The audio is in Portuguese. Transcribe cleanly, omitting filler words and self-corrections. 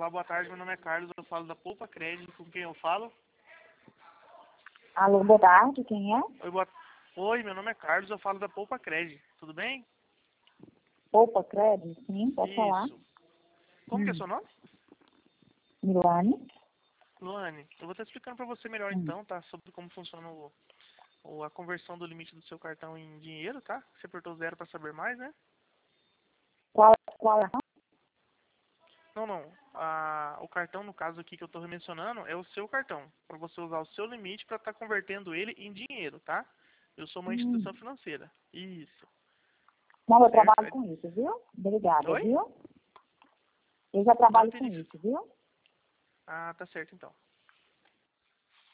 Olá, boa tarde, meu nome é Carlos, eu falo da Poupa Crédito, com quem eu falo? Alô, boa tarde, quem é? Oi, meu nome é Carlos, eu falo da Poupa Crédito, tudo bem? Poupa Crédito, sim, pode falar. Isso. Como que é seu nome? Milane. Luane, eu vou estar explicando para você melhor então, tá? Sobre como funciona a conversão do limite do seu cartão em dinheiro, tá? Você apertou 0 para saber mais, né? Qual é? Não. O cartão, no caso aqui que eu estou mencionando, é o seu cartão. Para você usar o seu limite para estar convertendo ele em dinheiro, tá? Eu sou uma instituição financeira. Isso. Não, eu Certo? trabalho com isso, viu? Obrigada, Oi? viu? Eu já Não trabalho com entendi. isso, viu? Ah, tá certo então.